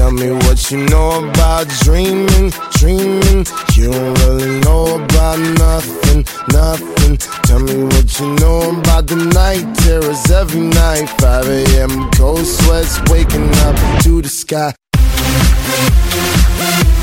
Tell me what you know about dreaming, dreaming. You don't really know about nothing, nothing. Tell me what you know about the night terrors every night. 5 a.m. cold sweats waking up to the sky.